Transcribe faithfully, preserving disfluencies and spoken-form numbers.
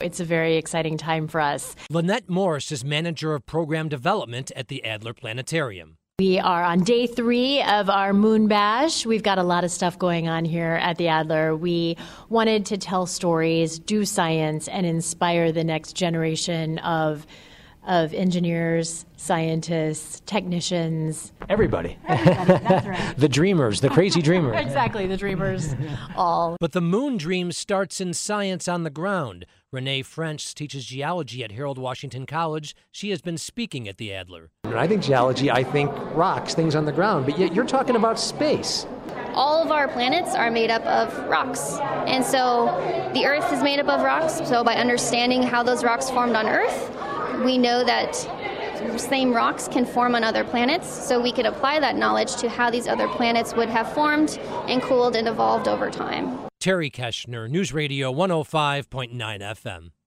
it's a very exciting time for us. Lynette Morris is manager of program development at the Adler Planetarium. We are on day three of our Moon Bash. We've got a lot of stuff going on here at the Adler. We wanted to tell stories, do science, and inspire the next generation of of engineers, scientists, technicians. Everybody. Everybody, that's right. The dreamers, the crazy dreamers. Exactly, the dreamers, all. But the moon dream starts in science on the ground. Renee French teaches geology at Harold Washington College. She has been speaking at the Adler. And I think geology, I think rocks, things on the ground, but yet you're talking about space. All of our planets are made up of rocks. And so the Earth is made up of rocks. So by understanding how those rocks formed on Earth, we know that same rocks can form on other planets. So we could apply that knowledge to how these other planets would have formed and cooled and evolved over time. Terry Keschner, News Radio one oh five point nine F M.